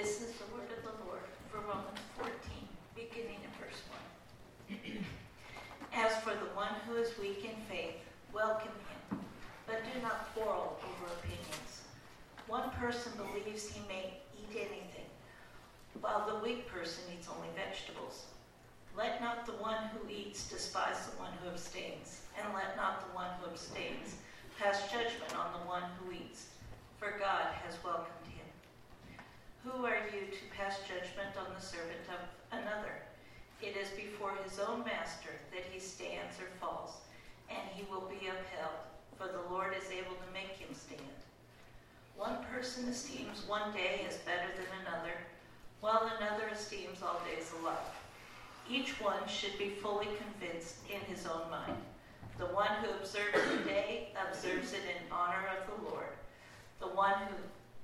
This is the word of the Lord for Romans 14, beginning in verse 1. As for the one who is weak in faith, welcome him, but do not quarrel over opinions. One person believes he may eat anything, while the weak person eats only vegetables. Let not the one who eats despise the one who abstains, and let not the one who abstains pass judgment on the one who eats, for God has welcomed him. Who are you to pass judgment on the servant of another? It is before his own master that he stands or falls, and he will be upheld, for the Lord is able to make him stand. One person esteems one day as better than another, while another esteems all days alike. Each one should be fully convinced in his own mind. The one who observes the day observes it in honor of the Lord. The one who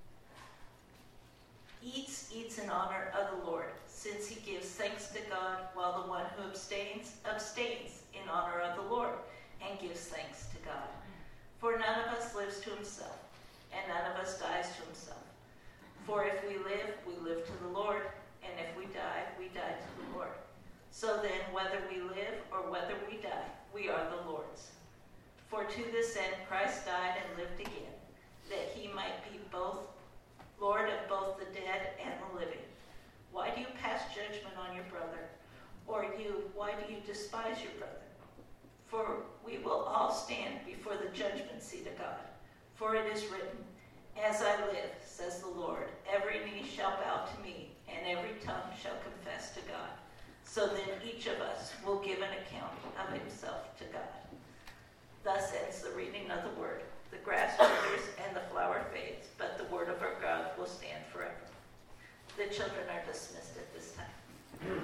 eats in honor of the Lord, since he gives thanks to God, while the one who abstains in honor of the Lord and gives thanks to God. For none of us lives to himself, and none of us dies to himself. For if we live to the Lord, and if we die to the Lord. So then, whether we live or whether we die, we are the Lord's. For to this end Christ died and lived again, that he might be both Lord of both the dead and the living. Why do you pass judgment on your brother? Or why do you despise your brother? For we will all stand before the judgment seat of God. For it is written, as I live, says the Lord, every knee shall bow to me, and every tongue shall confess to God. So then each of us will give an account of himself to God. Thus ends the reading of the word. The grass withers and the flower fades, but the word of our God will stand forever. The children are dismissed at this time.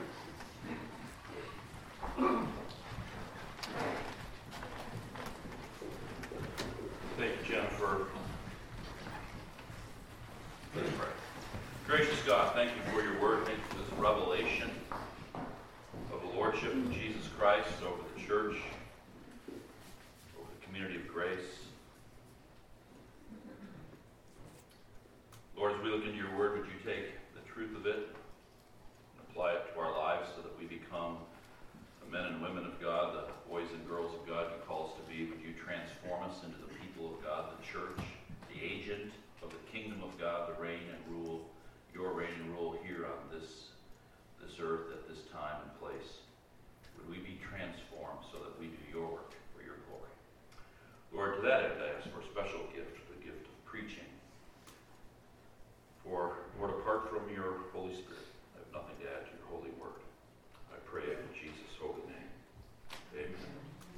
Thank you, Jennifer. Let's pray. Gracious God, thank you for your word. Thank you for this revelation of the Lordship of Jesus Christ over the church, over the community of grace. Lord, as we look into your word, would you take the truth of it and apply it to our lives so that we become the men and women of God, the boys and girls of God you call us to be? Would you transform us into the people of God, the church, the agent of the kingdom of God, the reign and rule, your reign and rule here on this earth at this time and place? Would we be transformed so that we do your work for your glory? Lord, to that end, I ask for a special gift, the gift of preaching. For, Lord, apart from your Holy Spirit, I have nothing to add to your holy word. I pray in Jesus' holy name. Amen.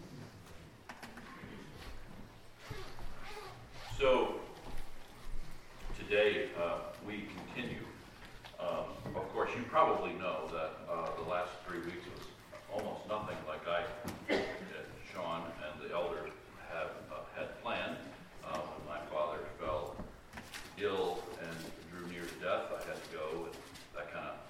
So, today we continue. Of course, you probably know that the last 3 weeks was almost nothing like Sean and the elders had planned. When my father fell ill and drew near to death, I had to go, and that kind of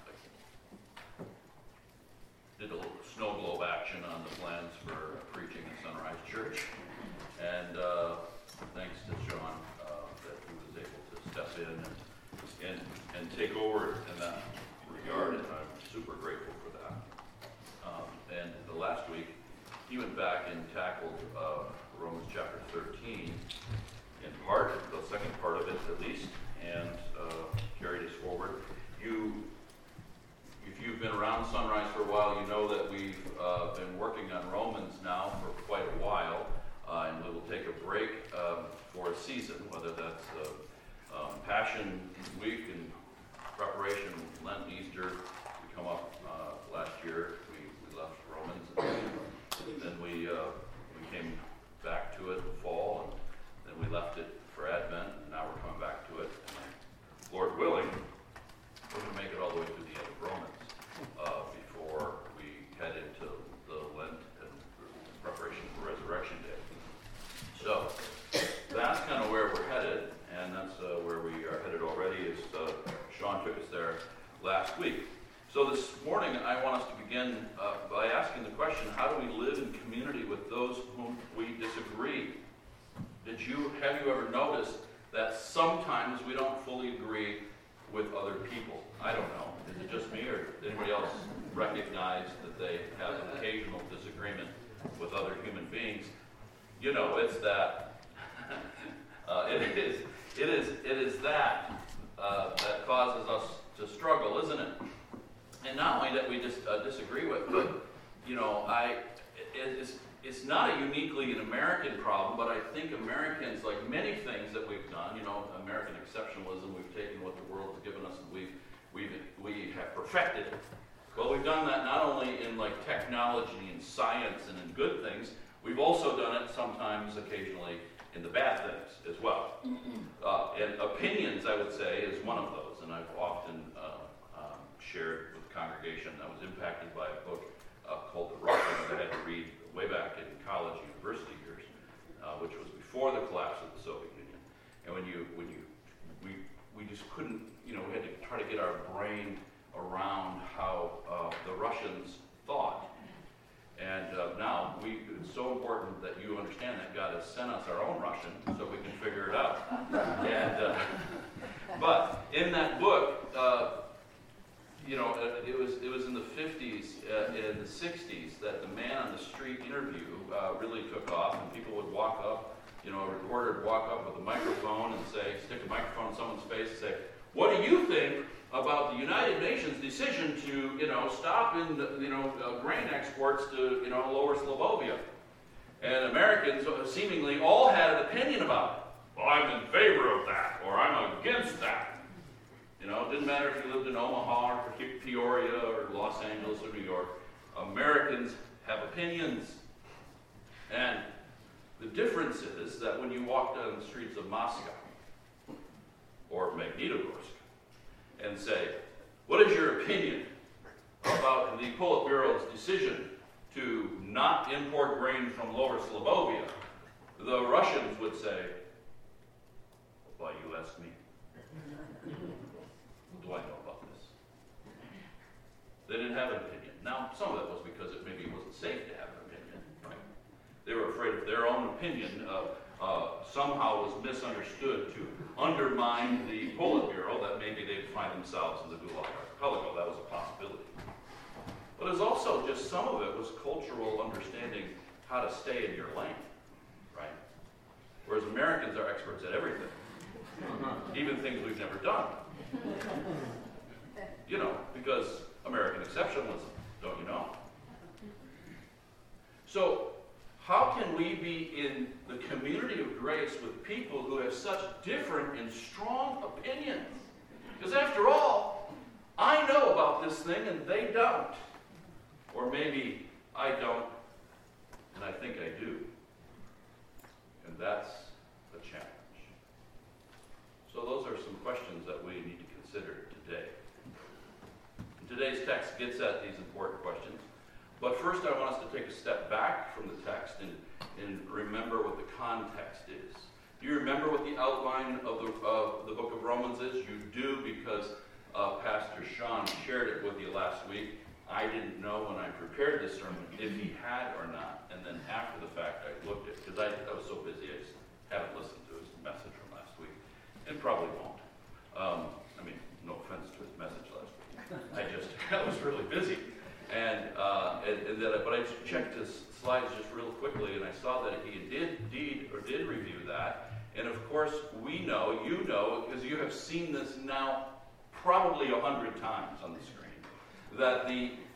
did a little snow globe action on the plans for preaching at Sunrise Church. And thanks to Sean that he was able to step in and take over in that regard, and I'm super grateful for that. And the last week, he went back and tackled Romans chapter 13 in part, the second part of it at least, and carried us forward. If you've been around Sunrise for a while, you know that we've been working on Romans now for quite a while, and we will take a break for a season, whether that's Passion Week in preparation, Lent, Easter. We come up last year, we left Romans, and then we came back to it in the fall, and then we left it for Advent, and now we're coming back to it. And Lord willing, we're going to make it all the way through the end of Romans before we head into the Lent and preparation for Resurrection Day. So that's kind of where we're headed, and that's where we are headed already, as Sean took us there last week. So this morning, I want us to begin by asking the question, how do we live in community with those whom we disagree? Have you ever noticed that sometimes we don't fully agree with other people. I don't know. Is it just me, or does anybody else recognize that they have an occasional disagreement with other human beings? You know, it's that. It is that that causes us to struggle, isn't it? And not only that we just disagree with, but you know, it's not a uniquely an American problem, but I think Americans, like many things that we've done, you know, American exceptionalism, we've taken what the world has given us and we have perfected it. Well, we've done that not only in like technology and science and in good things, we've also done it sometimes, occasionally, in the bad things as well. And opinions, I would say, is one of those. And I've often shared with the congregation. I was impacted by a book called The Russians that I had to read way back in college, university years, which was before the collapse of the Soviet Union. And we just couldn't, you know, we had to try to get our brain around how the Russians thought. And now it's so important that you understand that God has sent us our own Russian so we can figure it out. And but in that book, you know, it was in the 50s and the 60s that the man on the street interview really took off, and people would walk up, you know, a reporter would walk up with a microphone and say, stick a microphone in someone's face and say, "What do you think about the United Nations decision to, you know, stop in, you know, grain exports to, you know, Lower Slovovia?" And Americans seemingly all had an opinion about it. Well, I'm in favor of that, or I'm against that. You know, it didn't matter if you lived in Omaha or Peoria or Los Angeles or New York. Americans have opinions. And the difference is that when you walk down the streets of Moscow or Magnitogorsk and say, "What is your opinion about the Politburo's decision to not import grain from Lower Slovovia?" the Russians would say, "Why you ask me? What do I know about this?" They didn't have an opinion. Now, some of that was because it maybe wasn't safe to have an opinion, right? They were afraid of their own opinion somehow was misunderstood to undermine the Politburo, that maybe they'd find themselves in the Gulag Archipelago. That was a possibility. But it's also just some of it was cultural understanding how to stay in your lane, right? Whereas Americans are experts at everything, even things we've never done. You know, because American exceptionalism, don't you know? So, how can we be in the community of grace with people who have such different and strong opinions? Because after all, I know about this thing and they don't. Or maybe I don't, and I think I do. And that's a challenge. So those are some questions that we need to consider today. And today's text gets at these important questions. But first I want us to take a step back from the text and remember what the context is. Do you remember what the outline of the book of Romans is? You do, because Pastor Sean shared it with you last week. I didn't know when I prepared this sermon if he had or not. And then after the fact I looked at it, because I was so busy I just haven't listened to his message from last week. And probably won't. I mean, no offense to his message last week. I was really busy. But I checked his slides just real quickly, and I saw that he did review that. And of course, we know, you know, because you have seen this now probably 100 times on the screen, that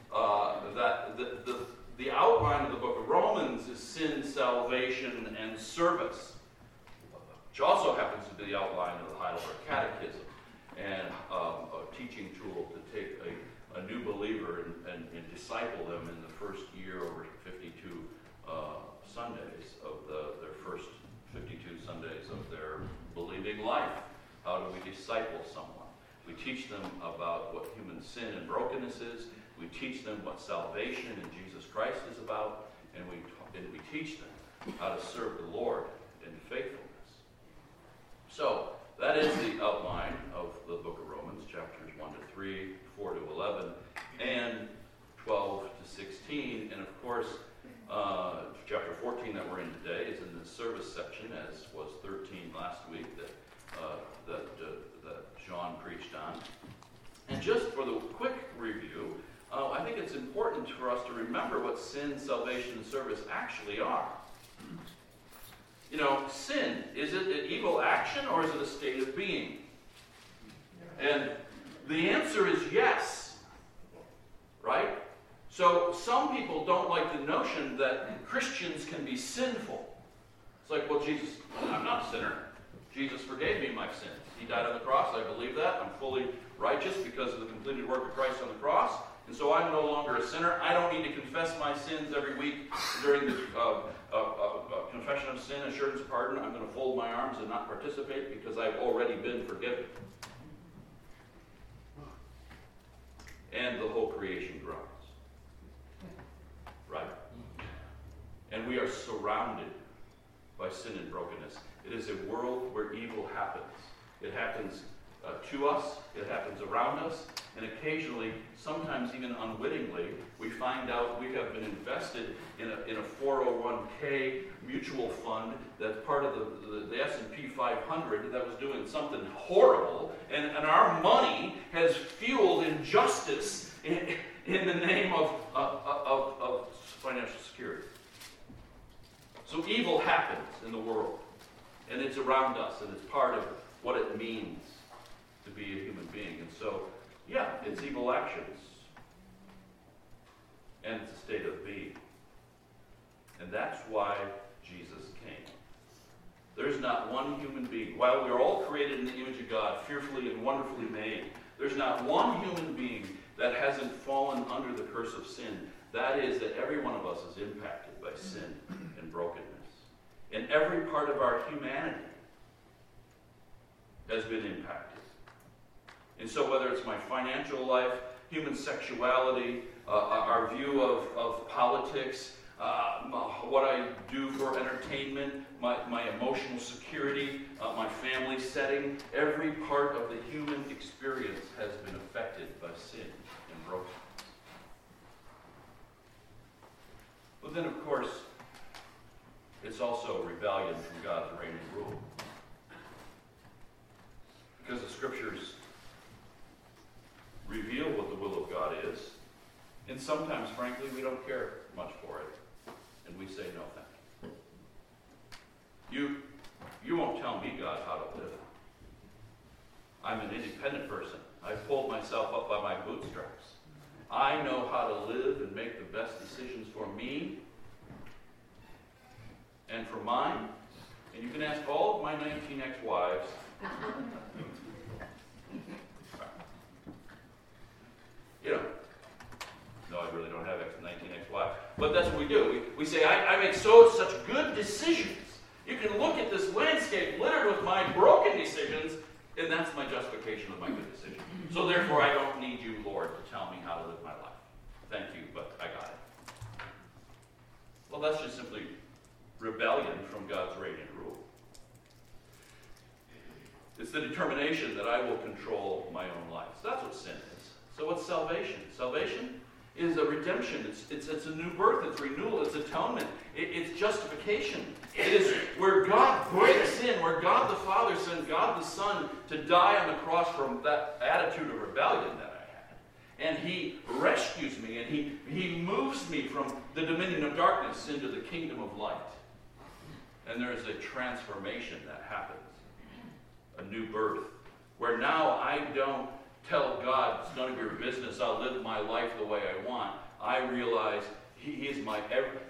the outline of the book of Romans is sin, salvation, and service, which also happens to be the outline of the Heidelberg Catechism, and a teaching tool to take a new believer and disciple them in the first year over 52 Sundays of their first 52 Sundays of their believing life. How do we disciple someone? We teach them about what human sin and brokenness is. We teach them what salvation in Jesus Christ is about. And we teach them how to serve the Lord in faithfulness. So, that is the outline of the book of Romans, chapters 1 to 3, 4 to 11, and 12 to 16. And of course, chapter 14 that we're in today is in the service section, as was 13 last week that John preached on. just for the quick review, I think it's important for us to remember what sin, salvation, and service actually are. Sin, is it an evil action or is it a state of being? And the answer is yes. Right? So some people don't like the notion that Christians can be sinful. It's like, well, Jesus, I'm not a sinner. Jesus forgave me my sins. He died on the cross. I believe that. I'm fully righteous because of the completed work of Christ on the cross. And so I'm no longer a sinner. I don't need to confess my sins every week during the confession of sin, assurance of pardon. I'm going to fold my arms and not participate because I've already been forgiven. And the whole creation groans. Right? And we are surrounded by sin and brokenness. It is a world where evil happens. It happens to us, it happens around us, and occasionally, sometimes even unwittingly, we find out we have been invested in a 401k mutual fund that's part of the S&P 500 that was doing something horrible, and our money has fueled injustice in the name of financial security. So evil happens in the world, and it's around us, and it's part of what it means to be a human being. And so, yeah, it's evil actions, and it's a state of being. And that's why Jesus came. There's not one human being. While we are all created in the image of God, fearfully and wonderfully made, there's not one human being that hasn't fallen under the curse of sin. That is, that every one of us is impacted by sin and brokenness. And every part of our humanity has been impacted. And so whether it's my financial life, human sexuality, our view of politics, what I do for entertainment, my emotional security, my family setting, every part of the human experience has been affected by sin and brokenness. But then, of course, it's also rebellion from God's reign and rule. Because the Scriptures reveal what the will of God is, and sometimes, frankly, we don't care much for it, and we say no thank you. You won't tell me, God, how to live. I'm an independent person. I've pulled myself up by my bootstraps. I know how to live and make the best decisions for me and for mine. And you can ask all of my 19 ex-wives. No, I really don't have 19 ex-wives. But that's what we do. We say, I make such good decisions. You can look at this landscape littered with my broken decisions, and that's my justification of my good decision. So therefore, I don't need you, Lord, to tell me how to live my life. Thank you, but I got it. Well, that's just simply rebellion from God's reign and rule. It's the determination that I will control my own life. So that's what sin is. So what's salvation? Salvation is a redemption. It's a new birth. It's renewal. It's atonement. It's justification. It is where God breaks in, where God the Father sent God the Son to die on the cross from that attitude of rebellion that I had. And He rescues me, and He moves me from the dominion of darkness into the kingdom of light. And there is a transformation that happens. A new birth. Where now I don't tell God, it's none of your business, I'll live my life the way I want. I realize He is my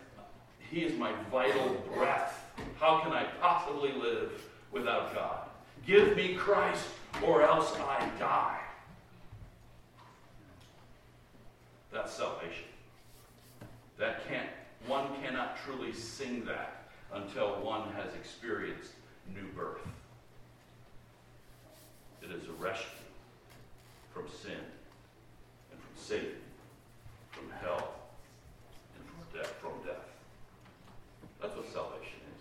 vital breath. How can I possibly live without God? Give me Christ, or else I die. That's salvation. One cannot truly sing that until one has experienced new birth. It is a rescue from sin and from Satan, from hell, and from death. That's what salvation is.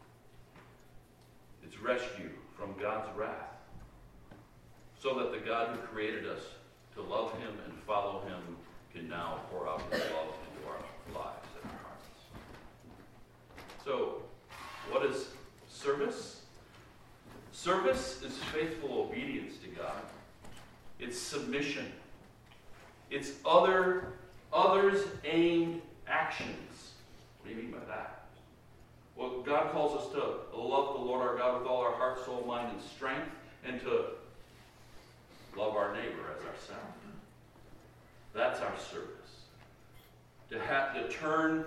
It's rescue from God's wrath, so that the God who created us to love Him and follow Him can now pour out His love into our lives and our hearts. So, what is service? Service is faithful obedience to God. It's submission It's others-aimed actions. What do you mean by that? Well, God calls us to love the Lord our God with all our heart, soul, mind, and strength, and to love our neighbor as ourselves. That's our service. To have to turn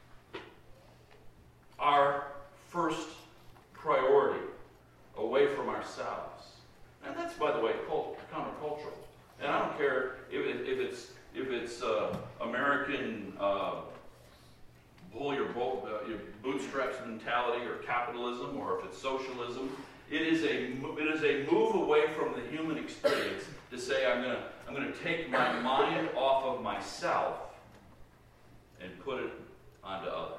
our first priority away from ourselves. And that's, by the way, countercultural. And I don't care if it's American pull your bootstraps mentality or capitalism, or if it's socialism. It is a move away from the human experience to say I'm going to take my mind off of myself and put it onto others.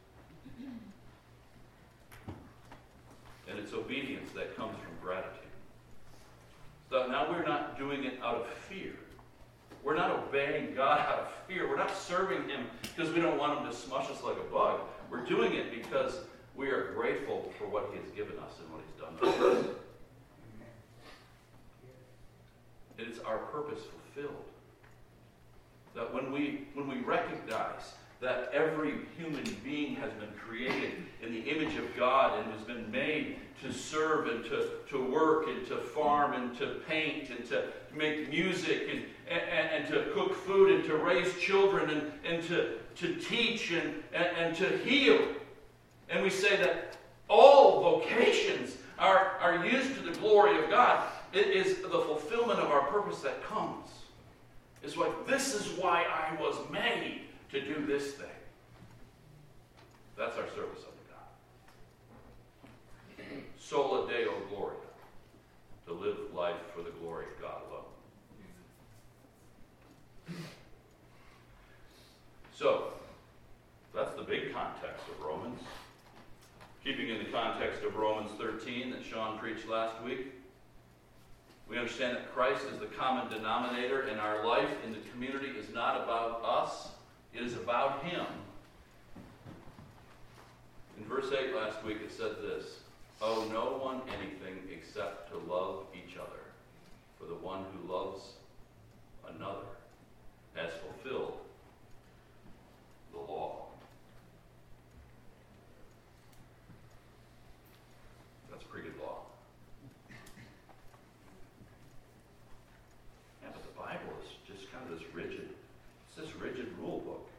And it's obedience that comes from gratitude. So now we're not doing it out of fear. We're not obeying God out of fear. We're not serving Him because we don't want Him to smush us like a bug. We're doing it because we are grateful for what He has given us and what He's done for us. It is our purpose fulfilled. That when we recognize that every human being has been created in the image of God and has been made to serve and to work and to farm and to paint and to make music and to cook food and to raise children and to teach and to heal. And we say that all vocations are used to the glory of God. It is the fulfillment of our purpose that comes. It's like, this is why I was made to do this thing. That's our service unto God. Sola Deo Gloria. To live life for the glory of God alone. So, that's the big context of Romans. Keeping in the context of Romans 13 that Sean preached last week, we understand that Christ is the common denominator in our life, and the community is not about us. It is about Him. In verse 8 last week it said this: "Owe no one anything except to love each other, for the one who loves another has fulfilled the law." That's a pretty good law. Yeah, but the Bible is just kind of this rigid, it's this rigid rule book.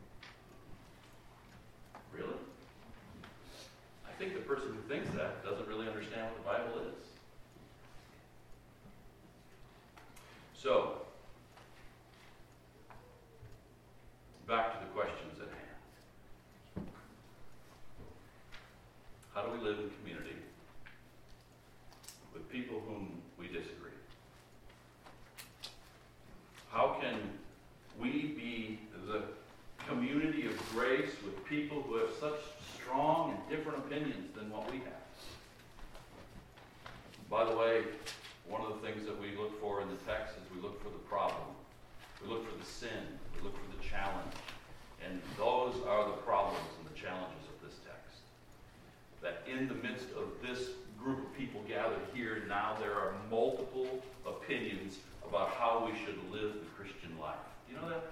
Really? I think the person who thinks that doesn't really understand what the Bible is. So, back to the questions at hand. How do we live in community with people whom we disagree? How can we be the community of grace with people who have such strong and different opinions than what we have? By the way, one of the things that we look for in the text is we look for the problem. We look for the sin. We look for the challenge. And those are the problems and the challenges of this text. That in the midst of this group of people gathered here now, there are multiple opinions about how we should live the Christian life. Do you know that?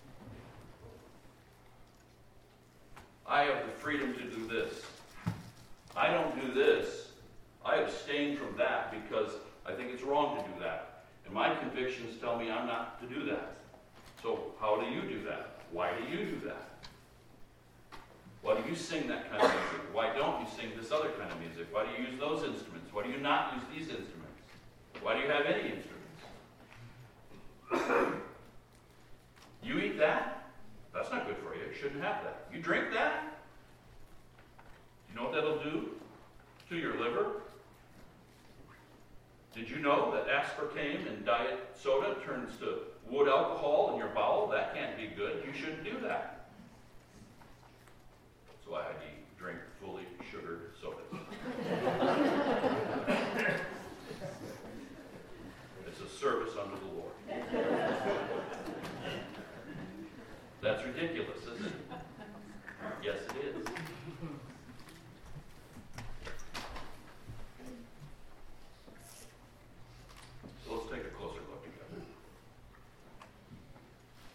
I have the freedom to do this. I don't do this. I abstain from that because I think it's wrong to do that. And my convictions tell me I'm not to do that. So how do you do that? Why do you do that? Why do you sing that kind of music? Why don't you sing this other kind of music? Why do you use those instruments? Why do you not use these instruments? Why do you have any instruments? You eat that? That's not good for you. You shouldn't have that. You drink that? You know what that'll do to your liver? Did you know that aspartame in diet soda turns to wood alcohol in your bowel? That can't be good. You shouldn't do that. That's why I drink fully sugared sodas. It's a service unto the Lord. That's ridiculous, isn't it? Yes, it is. So let's take a closer look together.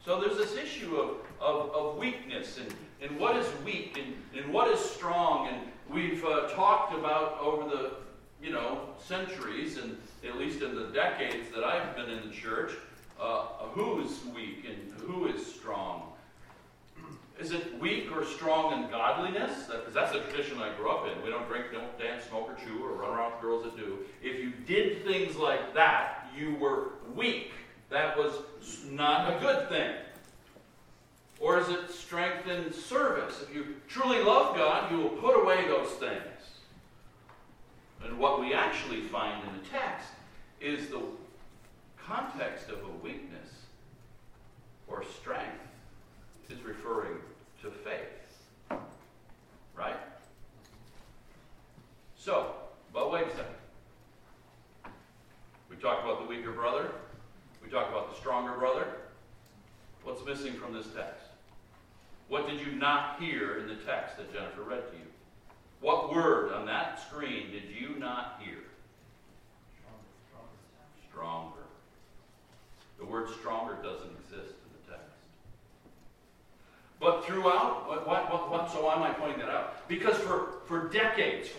So there's this issue of weakness and what is weak and what is strong. And we've talked about over the centuries, and at least in the decades that I've been in the church, who's weak and who is strong. Is it weak or strong in godliness? Because that's the tradition I grew up in. We don't drink, don't dance, smoke, or chew, or run around with girls that do. If you did things like that, you were weak. That was not a good thing. Or is it strength in service? If you truly love God, you will put away those things. And what we actually find in the text is the context of a weakness or strength is referring to faith. Right? So, but wait a second. We talked about the weaker brother. We talked about the stronger brother. What's missing from this text? What did you not hear in the text that Jennifer read to you? What word on that screen did you not hear? Stronger. The word stronger doesn't exist in the text. But throughout, so why am I pointing that out? Because for decades,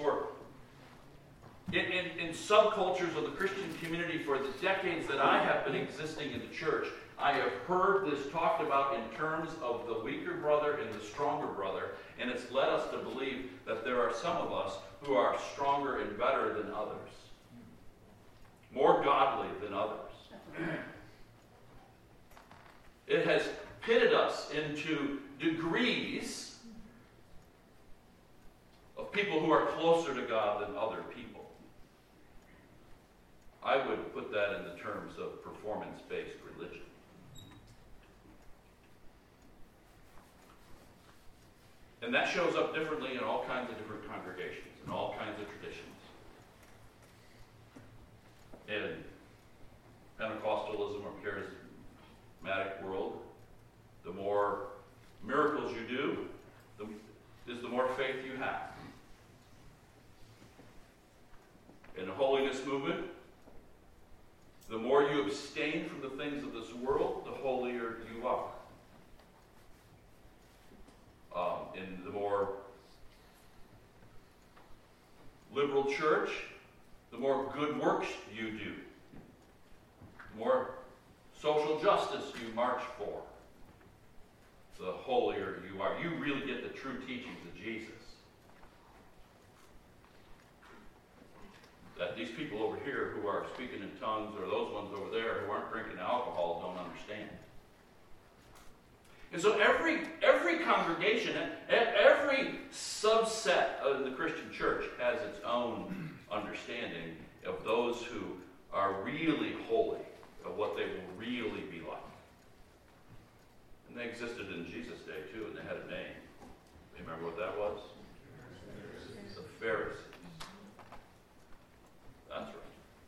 in subcultures of the Christian community, for the decades that I have been existing in the church, I have heard this talked about in terms of the weaker brother and the stronger brother, and it's led us to believe that there are some of us who are stronger and better than others, more godly than others. It has pitted us into degrees of people who are closer to God than other people. I would put that in the terms of performance-based religion. And that shows up differently in all kinds of different congregations, in all kinds of traditions. In Pentecostalism or charismatic world, the more miracles you do, the more faith you have. In the holiness movement, the more you abstain from the things of this world, the holier you are. In the more liberal church, the more good works you do, the more social justice you march for, the holier you are. You really get the true teachings of Jesus. That these people over here who are speaking in tongues, or those ones over there who aren't drinking alcohol, don't understand. And so every congregation, every subset of the Christian church has its own understanding of those who are really holy, of what they will really be like. And they existed in Jesus' day too, and they had a name. Remember what that was? The Pharisees. That's right.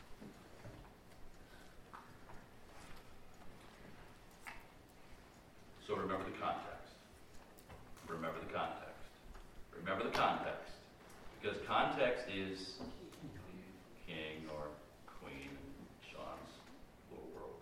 So remember the context. Remember the context. Remember the context. Because context is king or queen in Sean's little world.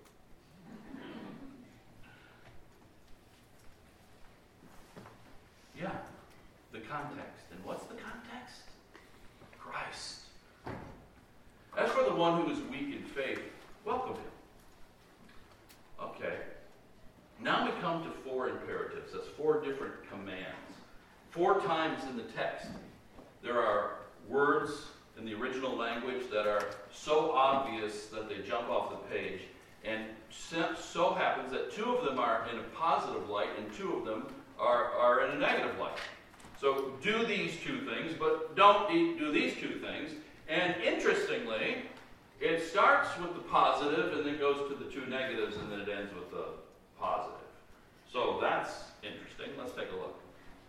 Yeah, the context. And what's the context? Christ. As for the one who is weak in faith, welcome him. Okay. Now we come to 4 imperatives. That's 4 different commands. 4 times in the text, there are words in the original language that are so obvious that they jump off the page. And so happens that 2 of them are in a positive light and 2 of them are in a negative light. So do these 2 things, but don't do these 2 things. And interestingly, it starts with the positive and then goes to the 2 negatives and then it ends with the positive. So that's interesting. Let's take a look.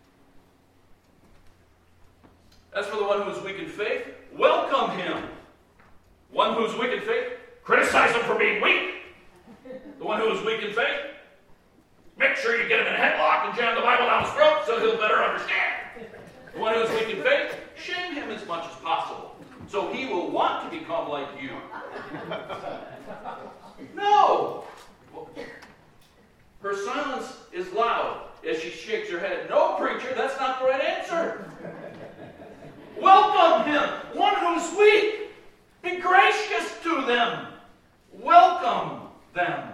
As for the one who is weak in faith, welcome him. One who is weak in faith, criticize him for being weak. The one who is weak in faith, make sure you get him in a headlock and jam the Bible down his throat so he'll better understand. The one who is weak in faith, shame him as much as possible so he will want to become like you. No! Personified she shakes her head. No, preacher, that's not the right answer. Welcome him, one who's weak. Be gracious to them. Welcome them.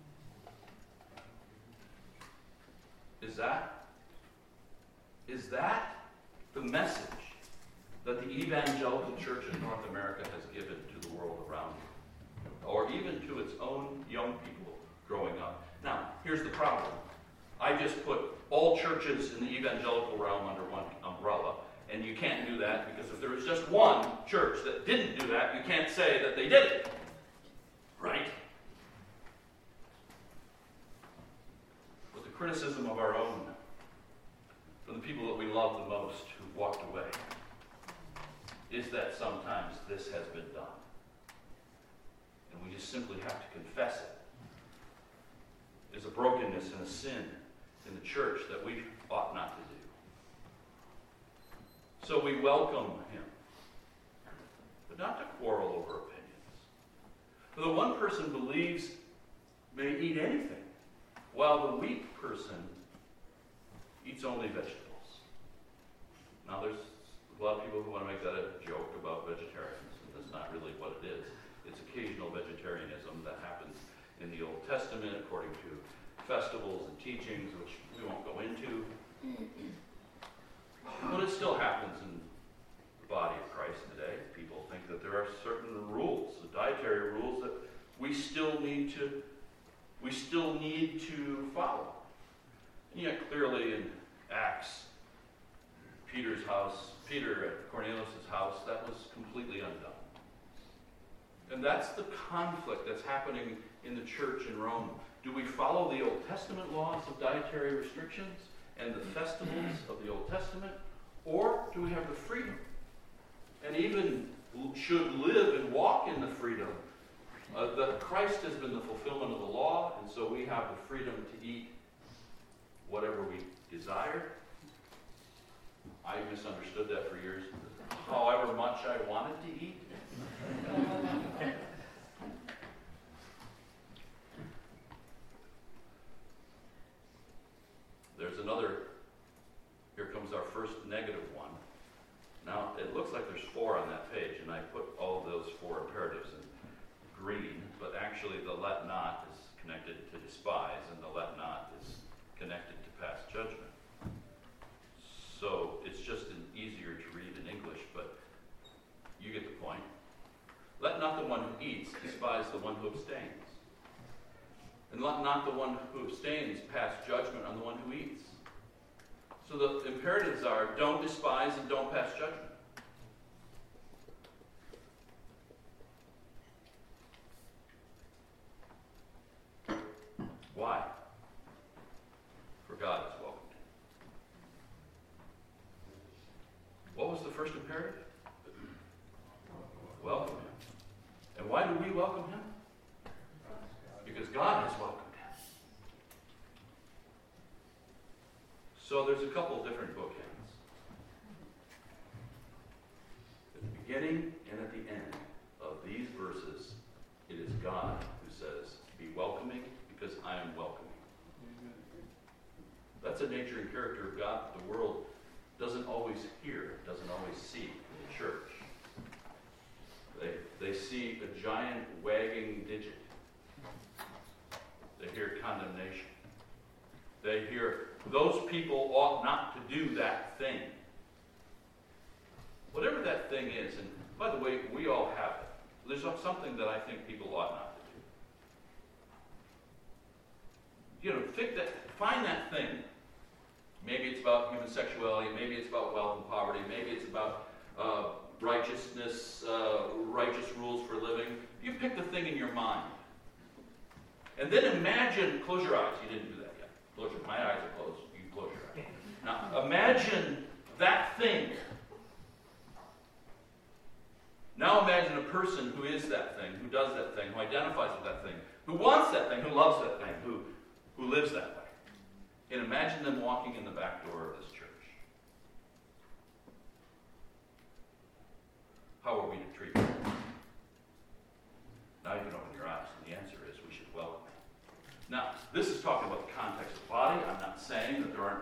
Is that the message that the evangelical church in North America has given to the world around it, or even to its own young people growing up? Now, here's the problem. I just put all churches in the evangelical realm under one umbrella, and you can't do that because if there was just one church that didn't do that, you can't say that they did it. Right? But the criticism of our own, from the people that we love the most who walked away, is that sometimes this has been done. And we just simply have to confess it. There's a brokenness and a sin in the church that we ought not to do. So we welcome him, but not to quarrel over opinions. For the one person believes may eat anything, while the weak person eats only vegetables. Now there's a lot of people who want to make that a joke about vegetarians, and that's not really what it is. It's occasional vegetarianism that happens in the Old Testament according to festivals and teachings, which we won't go into. But it still happens in the body of Christ today. People think that there are certain rules, the dietary rules, that we still need to follow. And yet clearly in Acts, Peter at Cornelius' house, that was completely undone. And that's the conflict that's happening in the church in Rome. Do we follow the Old Testament laws of dietary restrictions and the festivals of the Old Testament, or do we have the freedom and even should live and walk in the freedom that Christ has been the fulfillment of the law, and so we have the freedom to eat whatever we desire? I misunderstood that for years. However much I wanted to eat. There's another, here comes our first negative one. Now, it looks like there's 4 on that page, and I put all of those 4 imperatives in green, but actually the let not is connected to despise, and the let not is connected to pass judgment. So it's just easier to read in English, but you get the point. Let not the one who eats despise the one who abstains. And let not the one who abstains pass judgment on the one who eats. So the imperatives are, don't despise and don't pass judgment. Why? For God is welcomed. What was the first imperative? Welcome him. And why do we welcome him? Because God has welcomed him. So there's a couple different bookends. At the beginning and at the end of these verses, it is God who says, be welcoming because I am welcoming. That's a nature and character of God that the world doesn't always hear, doesn't always see in the church. They see a giant wagging digit. They hear condemnation. They hear, those people ought not to do that thing. Whatever that thing is, and by the way, we all have it. There's something that I think people ought not to do. Find that thing. Maybe it's about human sexuality, maybe it's about wealth and poverty, maybe it's about righteousness, righteous rules for living. You pick the thing in your mind. And then imagine, close your eyes. You didn't do that yet. My eyes are closed. You can close your eyes. Now imagine that thing. Now imagine a person who is that thing, who does that thing, who identifies with that thing, who wants that thing, who loves that thing, who lives that way. And imagine them walking in the back door of this church. How are we to treat them? Now you can open your eyes, and the answer is we should welcome them. Now, this is talking about the context of the body. I'm not saying that there aren't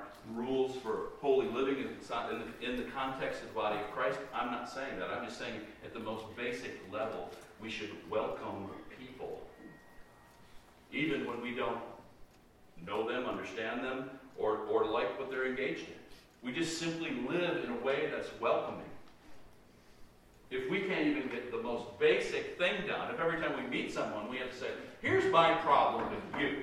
context of the body of Christ? I'm not saying that. I'm just saying at the most basic level, we should welcome people. Even when we don't know them, understand them, or like what they're engaged in. We just simply live in a way that's welcoming. If we can't even get the most basic thing down, if every time we meet someone we have to say, here's my problem with you.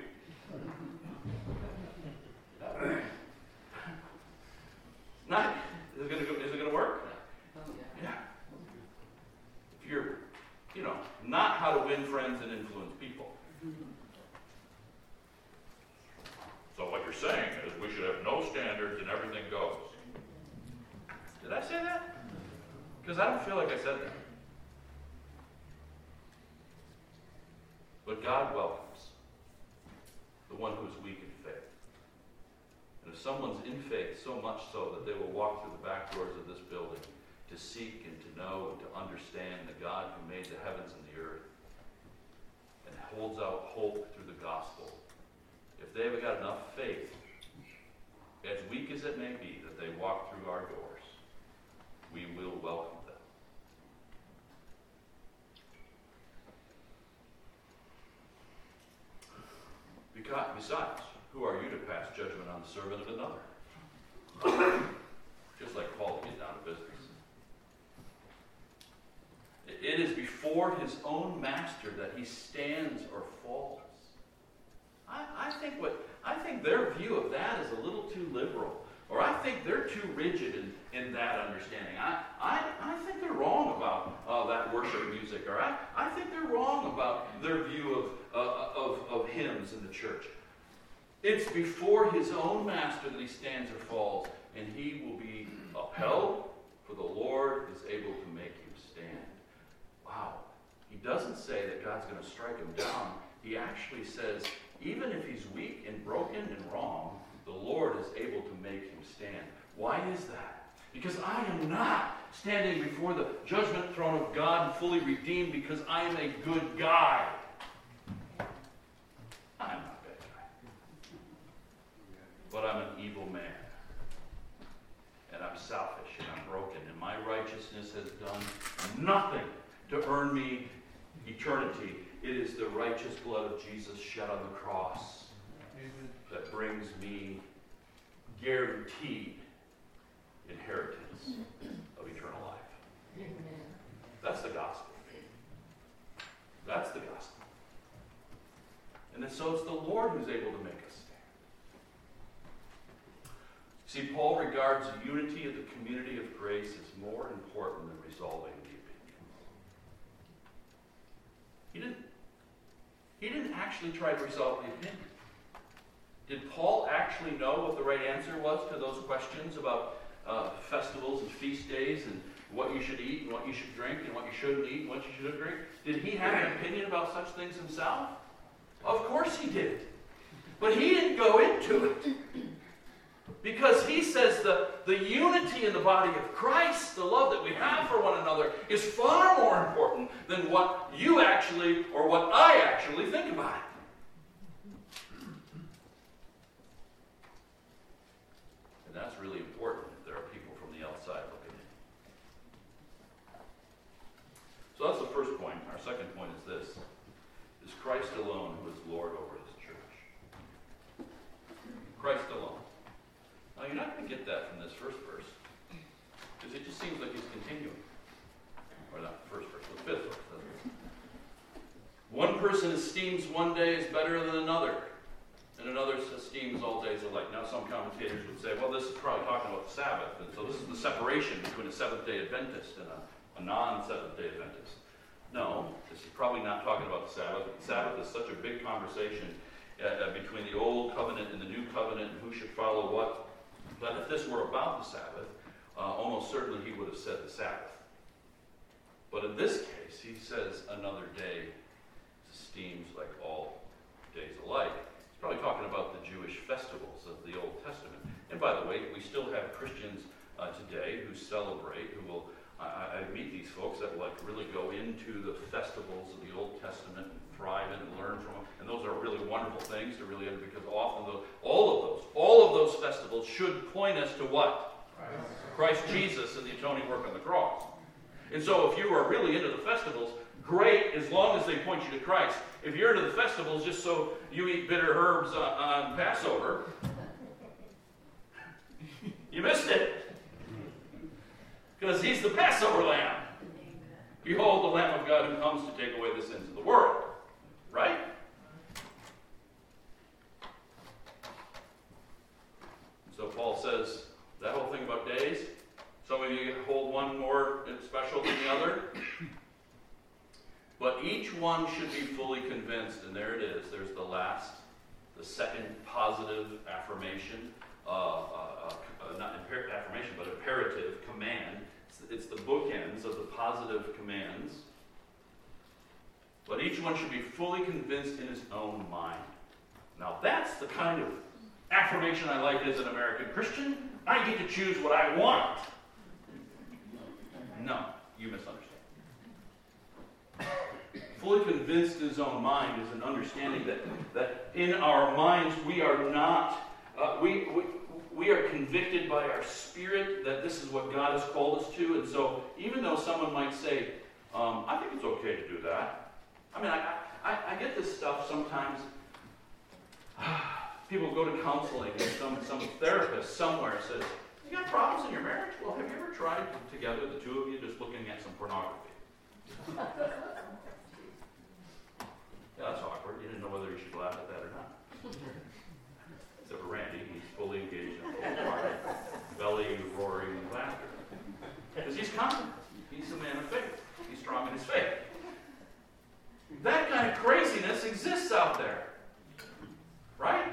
Is it going to work? Yeah. If you're, not how to win friends and influence people. So what you're saying is we should have no standards and everything goes. Did I say that? Because I don't feel like I said that. But God welcomes the one who is weak in faith. And if someone's in faith so much so that they will walk through the back doors of this building to seek and to know and to understand the God who made the heavens and the earth and holds out hope through the gospel, if they've got enough faith, as weak as it may be, that they walk through our doors, we will welcome them. Besides, who are you to pass judgment on the servant of another? Just like Paul to get down to business. It is before his own master that he stands or falls. I think their view of that is a little too liberal, or I think they're too rigid in that understanding. I think they're wrong about that worship music, or I think they're wrong about their view of hymns in the church. It's before his own master that he stands or falls, and he will be upheld, for the Lord is able to make him stand. Wow. He doesn't say that God's going to strike him down. He actually says, even if he's weak and broken and wrong, the Lord is able to make him stand. Why is that? Because I am not standing before the judgment throne of God fully redeemed because I am a good guy. I'm not a bad guy. But I'm an evil man. And I'm selfish and I'm broken. And my righteousness has done nothing to earn me eternity. It is the righteous blood of Jesus shed on the cross that brings me guaranteed inheritance of eternal life. Amen. That's the gospel. That's the gospel. And so it's the Lord who's able to make us stand. See, Paul regards the unity of the community of grace as more important than resolving the opinion. He didn't actually try to resolve the opinion. Did Paul actually know what the right answer was to those questions about festivals and feast days and what you should eat and what you should drink and what you shouldn't eat and what you shouldn't drink? Did he have an opinion about such things himself? Of course he did. But he didn't go into it. Because he says the unity in the body of Christ, the love that we have for one another, is far more important than what you actually or what I actually think about it. And that's really important if there are people from the outside looking in. So that's the first point. Our second point is this. Is Christ alone who is Lord over his church. Christ alone. Now, you're not going to get that from this first verse, because it just seems like he's continuing. Or not the first verse, but the fifth verse. One person esteems one day as better than another, and another esteems all days alike. Now, some commentators would say, well, this is probably talking about the Sabbath, and so this is the separation between a Seventh-day Adventist and a non-Seventh-day Adventist. No, this is probably not talking about the Sabbath. The Sabbath is such a big conversation between the Old Covenant and the New Covenant, and who should follow what. But if this were about the Sabbath, almost certainly he would have said the Sabbath. But in this case, he says another day esteems like all days alike. He's probably talking about the Jewish festivals of the Old Testament. And by the way, we still have Christians today who celebrate, who will, I meet these folks that will really go into the festivals of the Old Testament and thrive in and learn from them. And those are really wonderful things to really, because often all of those festivals should point us to what? Christ. Christ Jesus and the atoning work on the cross. And so if you are really into the festivals, great, as long as they point you to Christ. If you're into the festivals just so you eat bitter herbs on Passover, you missed it. Because he's the Passover lamb. Behold, the Lamb of God who comes to take away the sins of the world. Right? So Paul says, that whole thing about days, some of you hold one more special than the other. But each one should be fully convinced, and there it is. There's the second positive affirmation, not affirmation, but imperative command. It's the bookends of the positive commands. But each one should be fully convinced in his own mind. Now that's the kind of affirmation I like as an American Christian. I get to choose what I want. No, you misunderstand. Fully convinced in his own mind is an understanding that in our minds we are not, we are convicted by our spirit that this is what God has called us to. And so even though someone might say, I think it's okay to do that. I mean, I get this stuff sometimes. People go to counseling and some therapist somewhere says, you got problems in your marriage? Well, have you ever tried together, the two of you, just looking at some pornography? Yeah, that's awkward. You didn't know whether you should laugh at that or not. Except for Randy, he's fully engaged in a full party, belly roaring with laughter. Because he's confident. He's a man of faith. He's strong in his faith. That kind of craziness exists out there. Right?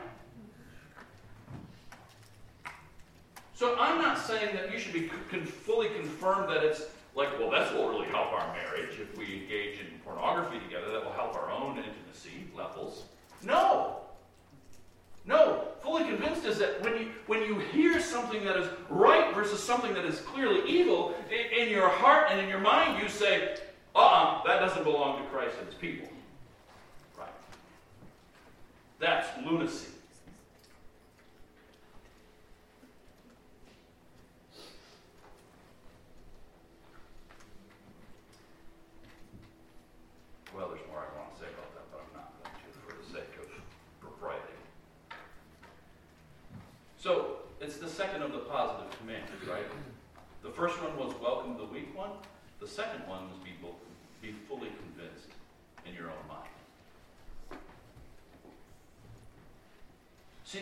So I'm not saying that you should be fully confirmed that it's like, well, that's what will really help our marriage if we engage in pornography together. That will help our own intimacy levels. No. No. Fully convinced is that when you hear something that is right versus something that is clearly evil, in your heart and in your mind you say, that doesn't belong to Christ and his people. Right. That's lunacy. Well, there's more I want to say about that, but I'm not going to for the sake of propriety. So, it's the second of the positive commands, right? The first one was welcome the weak one. The second one was be fully convinced in your own mind. See,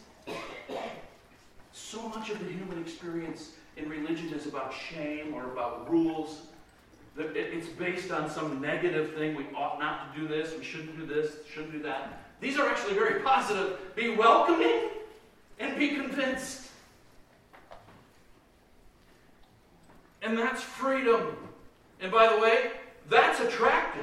so much of the human experience in religion is about shame or about rules. It's based on some negative thing. We ought not to do this. We shouldn't do this. Shouldn't do that. These are actually very positive. Be welcoming and be convinced. And that's freedom. And by the way, that's attractive.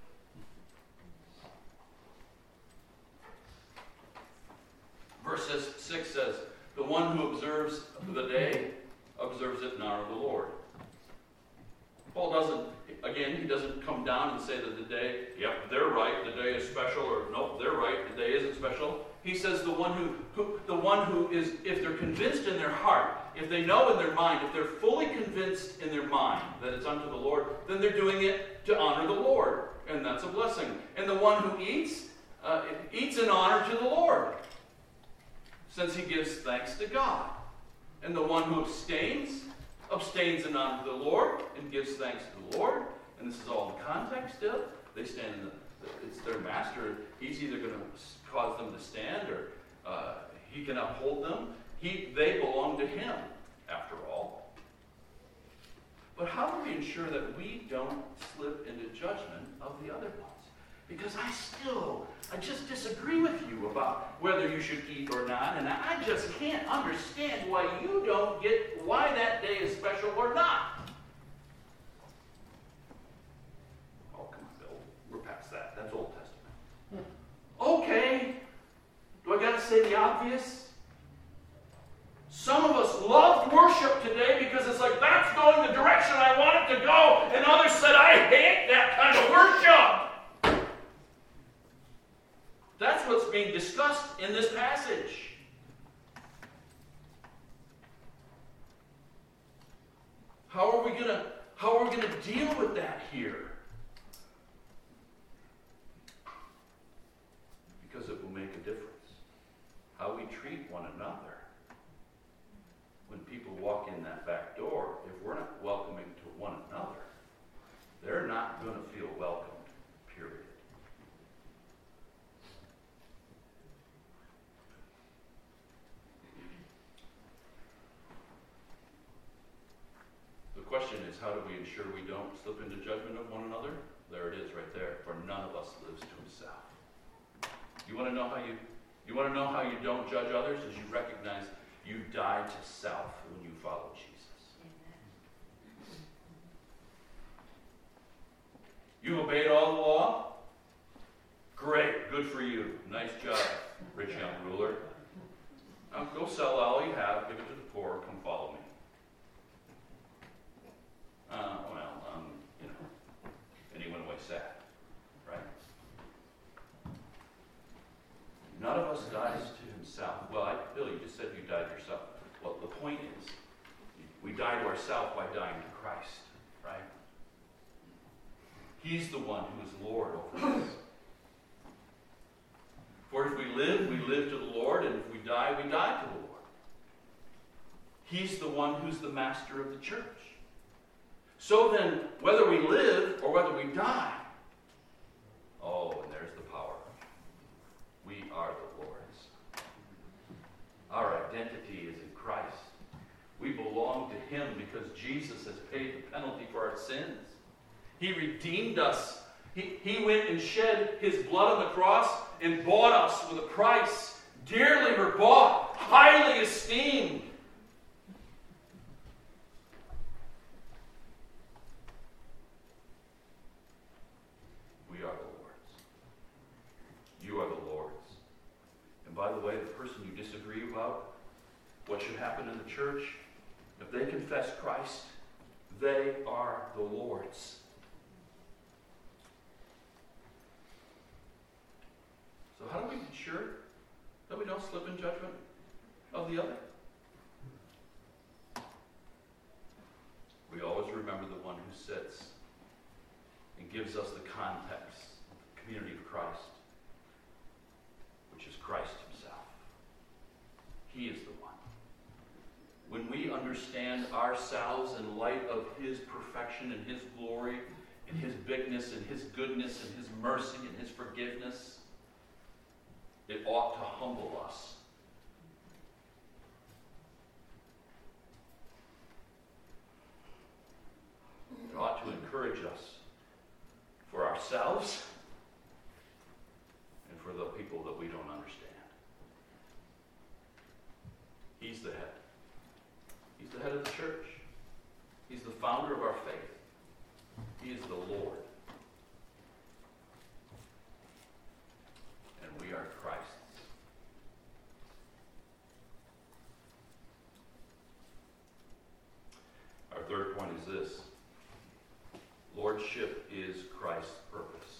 Verse 6 says, the one who observes the day observes it in honor of the Lord. Paul he doesn't come down and say that the day, yep, they're right, the day is special, or nope, they're right, the day isn't special. He says the one who is, if they're convinced in their heart, if they know in their mind, if they're fully convinced in their mind that it's unto the Lord, then they're doing it to honor the Lord, and that's a blessing. And the one who eats in honor to the Lord, since he gives thanks to God. And the one who abstains in honor to the Lord and gives thanks to the Lord. And this is all the context still. They stand it's their master. He's either going to cause them to stand or he can uphold them. They belong to him, after all. But how do we ensure that we don't slip into judgment of the other ones? Because I just disagree with you about whether you should eat or not, and I just can't understand why you don't get why that day is special or not. Oh, come on, Bill. We're past that. That's Old Testament. Okay. Do I got to say the obvious? Some of us loved worship today because it's like, that's going the direction I want it to go, and others said, I hate that kind of worship. That's what's being discussed in this passage. How are we going to deal with that here? Because it will make a difference. How we treat one another. When people walk in that back door, if we're not welcoming to one another, they're not going to feel welcomed, period. The question is, how do we ensure we don't slip into judgment of one another? There it is right there. For none of us lives to himself. You want to know how you don't judge others? Is you recognize you die to self when you follow Jesus. You obeyed all the law? Great, good for you. Nice job, rich young ruler. Now go sell all you have, give it to the poor, come follow me. And he went away sad, right? None of us dies to himself. Well, Bill, you just said you died yourself. Well, the point is, we die to ourselves by dying to Christ, right? He's the one who is Lord over us. For if we live to the Lord, and if we die to the Lord. He's the one who's the master of the church. So then, whether we live or whether we die, and there's the power. We are the Lord's. Our identity is in Christ. We belong to him because Jesus has paid the penalty for our sins. He redeemed us. He went and shed his blood on the cross and bought us with a price. Dearly we're bought, highly esteemed. We are the Lord's. You are the Lord's. And by the way, the person you disagree about what should happen in the church, if they confess Christ, they are the Lord's. So how do we ensure that we don't slip in judgment of the other? We always remember the one who sits and gives us the context, the community of Christ, which is Christ himself. He is the one. When we understand ourselves in light of his perfection and his glory and his bigness and his goodness and his mercy and his forgiveness, it ought to humble us. It ought to encourage us for ourselves and for the people that we don't understand. He's the head. He's the head of the church. He's the founder of our faith. He is the Lord. And we are Christ's. Our third point is this. Lordship is Christ's purpose.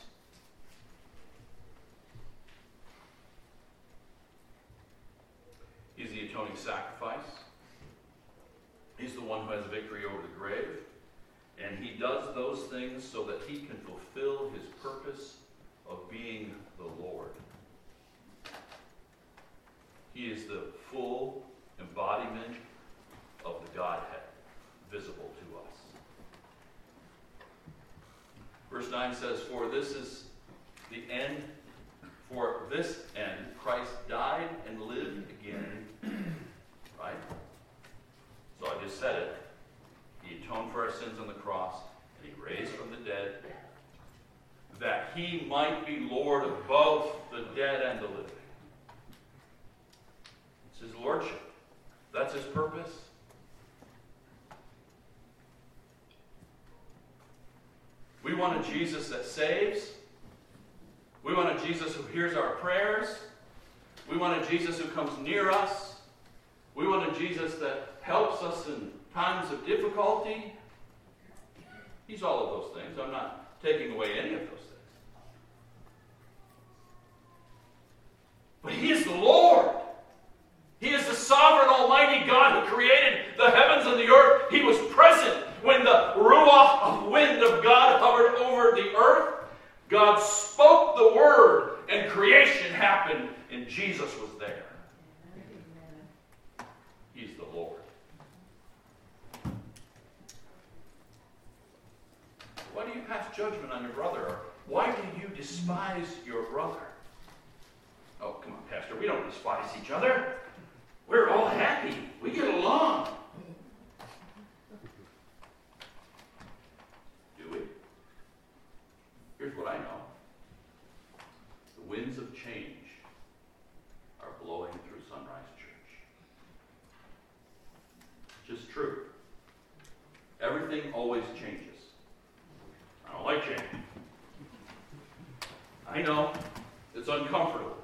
He's the atoning sacrifice. He's the one who has victory over the grave. And he does those things so that he can fulfill his purpose of being the Lord. He is the full embodiment of the Godhead, visible to us. Verse 9 says, For this end, Christ died and lived again. Right? So I just said it. He atoned for our sins on the cross, and he raised from the dead, that he might be Lord of both the dead and the living. It's his lordship. That's his purpose. We want a Jesus that saves. We want a Jesus who hears our prayers. We want a Jesus who comes near us. We want a Jesus that helps us in times of difficulty. He's all of those things. I'm not taking away any of those things. But he is the Lord. He is the sovereign, almighty God who created the heavens and the earth. He was present when the Ruach Why do you pass judgment on your brother? Or why do you despise your brother? Oh, come on, Pastor, we don't despise each other. We're all happy. We get along. Do we? Here's what I know. The winds of change are blowing through Sunrise Church. Just true. Everything always changes. I don't like change. I know it's uncomfortable.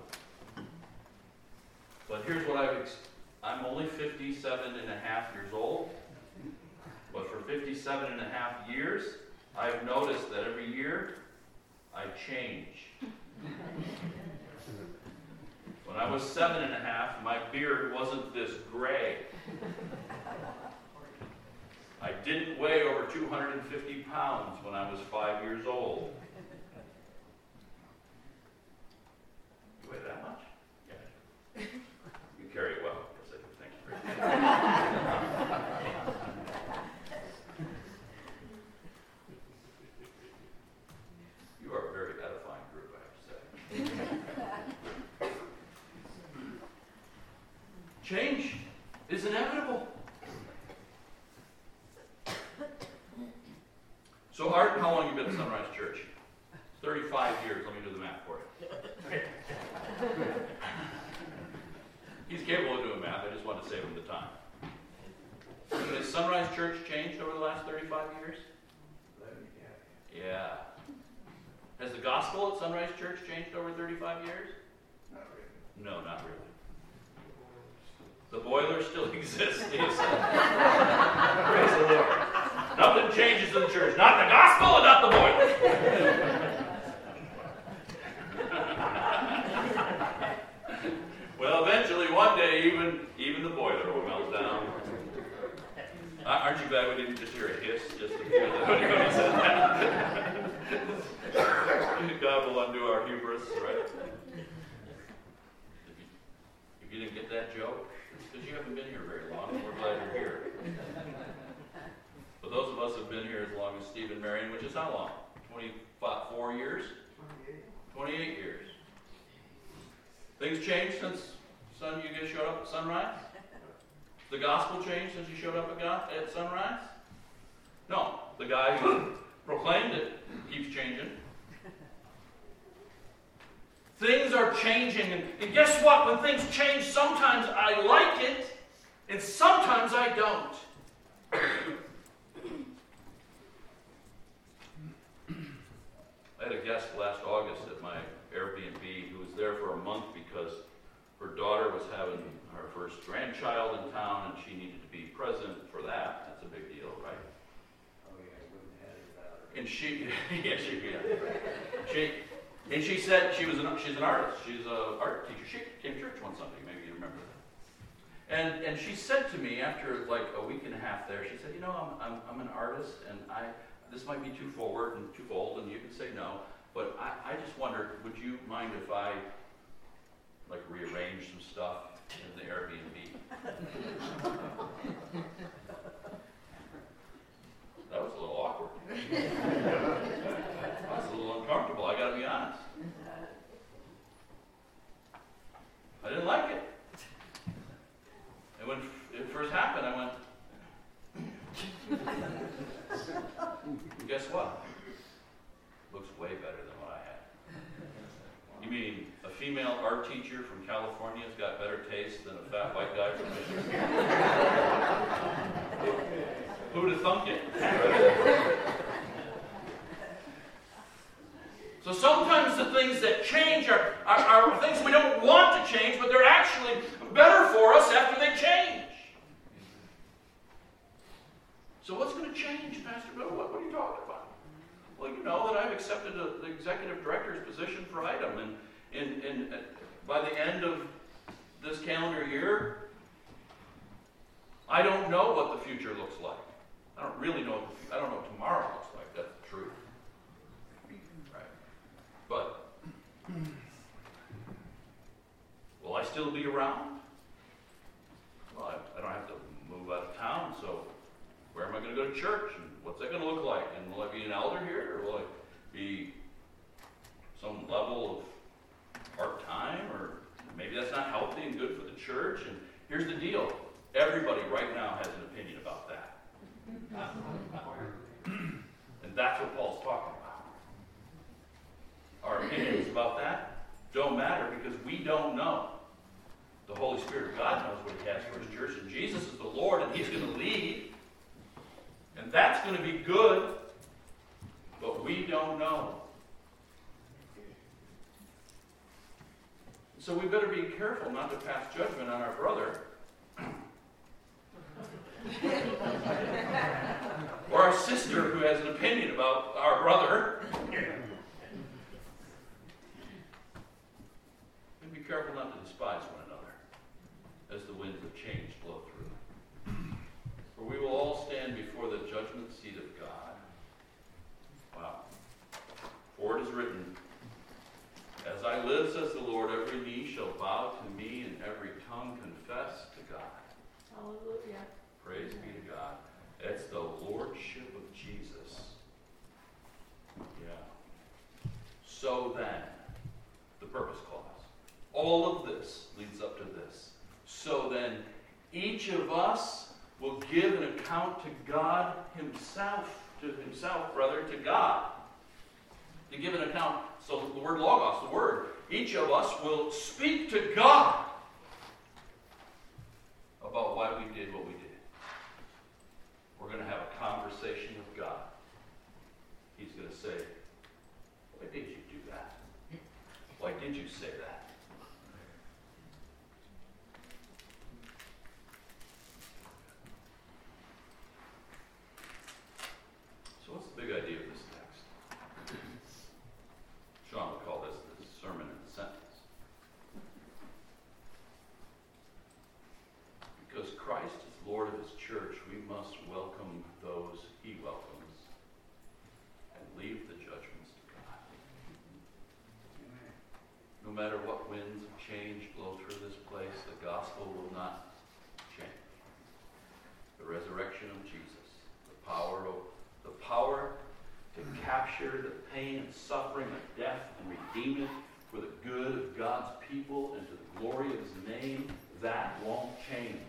But here's what I'm only 57 and a half years old. But for 57 and a half years, I've noticed that every year I change. When I was 7 and a half, my beard wasn't this gray. I didn't weigh over 250 pounds when I was 5 years old. You weigh that much? Yeah. You carry it well. Yes, I do. Thank you very much. You are a very edifying group, I have to say. Change is inevitable. So, Art, how long have you been at Sunrise Church? 35 years. Let me do the math for you. He's capable of doing math. I just wanted to save him the time. Has Sunrise Church changed over the last 35 years? Yeah. Has the gospel at Sunrise Church changed over 35 years? Not really. No, not really. The boiler still exists. Praise the Lord. Nothing changes in the church. Not the gospel and not the boiler. Well, eventually, one day, even the boiler will melt down. Aren't you glad we didn't just hear a hiss just to hear that when he said that? God will undo our hubris, right? If you didn't get that joke, it's because you haven't been here very long, and we're glad you're here. But those of us who have been here as long as Steve and Marion, which is how long? 24 years? 28 years. Things changed since you showed up at Sunrise? The gospel changed since you showed up at Sunrise? No. The guy who proclaimed it keeps changing. Things are changing, and guess what? When things change, sometimes I like it, and sometimes I don't. I had a guest last August at my Airbnb who was there for a month because her daughter was having her first grandchild in town, and she needed to be present for that. That's a big deal, right? Oh yeah, I wouldn't have it without her. And she said she's an artist. She's an art teacher. She came to church one Sunday. Maybe you remember that. And she said to me after like a week and a half there, she said, "You know, I'm an artist, and this might be too forward and too bold, and you can say no, but I just wondered, would you mind if I like rearrange some stuff in the Airbnb?" That was a little awkward. I was a little uncomfortable, I gotta be honest. I didn't like it. And when it first happened, I went, and guess what? Looks way better than what I had. You mean a female art teacher from California's got better taste than a fat white guy from Michigan? Who would have thunk it? So sometimes the things that change are things we don't want to change, but they're actually better for us after they change. So what's going to change, Pastor Bill? What are you talking about? Well, you know that I've accepted the executive director's position for ITEM, and by the end of this calendar year, I don't know what the future looks like. I don't really know. I don't know what tomorrow looks like. That's the truth, right? But will I still be around? Well, I don't have to move out of town, so where am I going to go to church? And what's that going to look like? And will I be an elder here, or will I be some level of part-time, or maybe that's not healthy and good for the church? And here's the deal. Everybody right now has an opinion about that. And that's what Paul's talking about. Our opinions about that don't matter because we don't know. The Holy Spirit of God knows what he has for his church, and Jesus is the Lord, and he's going to lead. And that's going to be good, but we don't know. So we better be careful not to pass judgment on our brother or our sister who has an opinion about our brother. And be careful not to despise one another as the winds of change blow through. For we will all stand before the judgment seat of God. Wow. For it is written, as I live, says the Lord, every knee shall bow to me and every tongue confess to God. Hallelujah. Praise be to God. It's the lordship of Jesus. Yeah. So then, the purpose clause. All of this leads up to this. So then, each of us will give an account to God himself, to God. To give an account, so the word logos, the word, each of us will speak to God about why we did what we did. We're going to have a conversation with God. He's going to say, why did you do that? Why did you say that? So what's the big idea of this text? Sean would call this the sermon in a sentence. Because Christ is Lord of his church, we must welcome those he welcomes and leave the judgments to God. No matter what winds of change blow through this place, the gospel will not change. The resurrection of Jesus, the power to capture the pain and suffering of death and redeem it for the good of God's people and to the glory of his name, that won't change.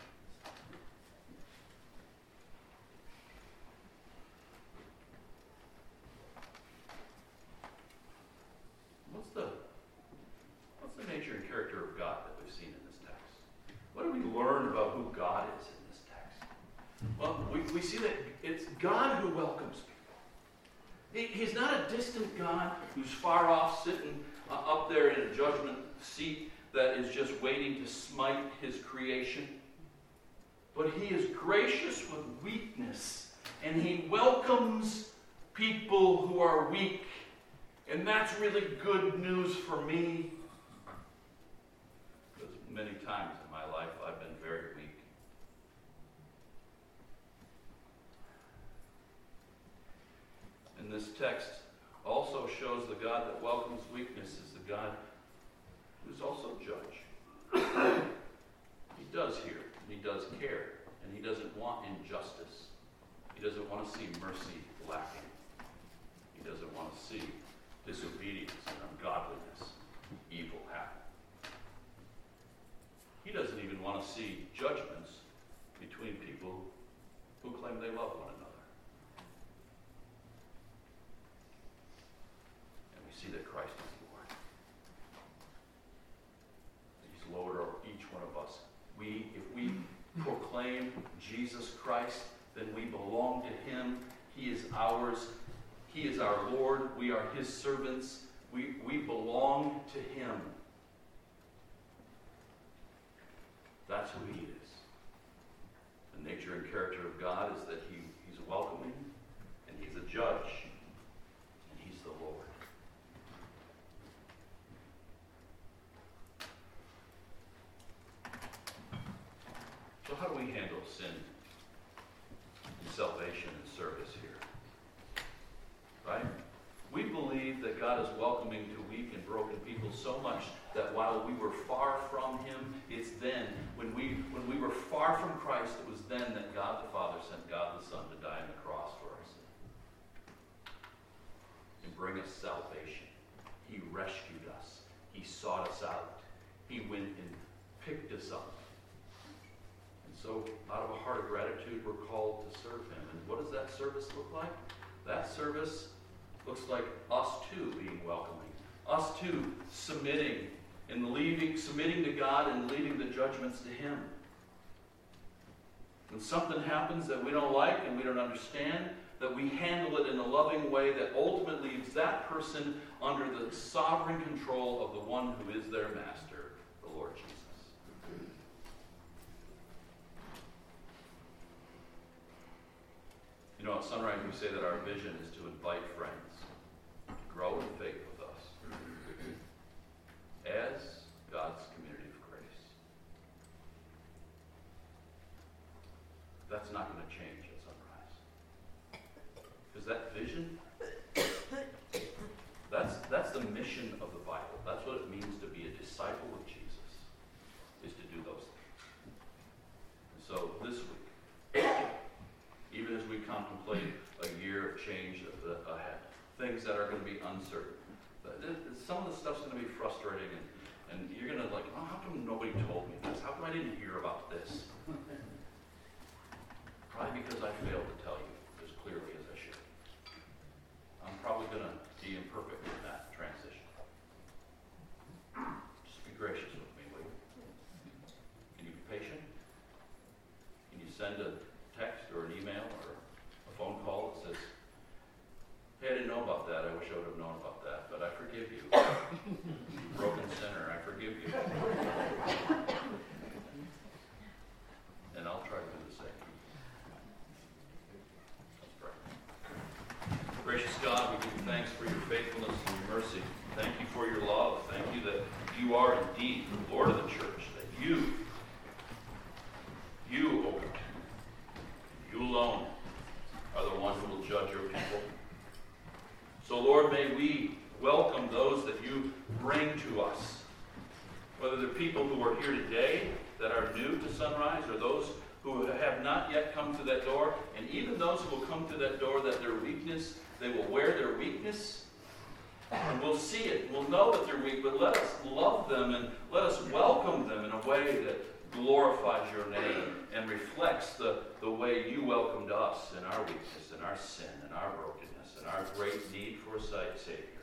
What's the nature and character of God that we've seen in this text? What do we learn about who God is in this text? Well, we see that it's God who welcomes people. He's not a distant God who's far off, sitting up there in a judgment seat that is just waiting to smite his creation. But he is gracious with weakness, and he welcomes people who are weak. And that's really good news for me. Because many times in my life I've been very weak. And this text also shows the God that welcomes weakness is the God who's also judge. He does hear, and he does care, and he doesn't want injustice. He doesn't want to see mercy lacking. He doesn't want to see disobedience and ungodliness, evil happen. He doesn't even want to see judgments between people who claim they love one another. And we see that Christ is Lord. He's Lord over each one of us. If we proclaim Jesus Christ, then we belong to him. He is ours. He is our Lord. We are his servants. We belong to him. That's who he is. The nature and character of God is that he's welcoming, and he's a judge, and he's the Lord. So how do we handle sin and salvation and service here? Right? We believe that God is welcoming to weak and broken people so much that while we were far from him, it's then, when we were far from Christ, it was then that God the Father sent God the Son to die on the cross for our sin. bring us salvation. He rescued us. He sought us out. He went and picked us up. And so, out of a heart of gratitude, we're called to serve him. And what does that service look like? That service looks like us too being welcoming. Us too submitting to God and leaving the judgments to him. When something happens that we don't like and we don't understand, that we handle it in a loving way that ultimately leaves that person under the sovereign control of the one who is their master, the Lord Jesus. You know, at Sunrise we say that our vision is to invite friends to grow in faith with us as God's community of grace. That's not going to change at Sunrise. Because that vision, that's the mission of the Bible. That's what it means to be a disciple of Jesus, is to do those things. And so this week, even as we contemplate a year of change ahead, things that are going to be uncertain, some of the stuff's going to be frustrating, and you're going to like, oh, how come nobody told me this? How come I didn't hear about this? Probably because I failed to tell you as clearly as I should. I'm probably going to be imperfect in that transition. Just be gracious with me, will you? Can you be patient? Can you send a text or an email or a phone call that says, hey, I didn't know about that. I wish I would have known about that, but I forgive you. Broken sinner, I forgive you. And I'll try to do the same. Let's pray. Gracious God, we give you thanks for your faithfulness and your mercy. Thank you for your love. Thank you that you are indeed the Lord of the church, that you, O God, you alone are the one who will judge your people. So, Lord, may we welcome those that you bring to us, whether they're people who are here today that are new to Sunrise, or those who have not yet come to that door, and even those who will come to that door, that their weakness, they will wear their weakness, and we'll see it. We'll know that they're weak, but let us love them and let us welcome them in a way that glorifies your name and reflects the way you welcomed us in our weakness and our sin and our brokenness and our great need for a Savior.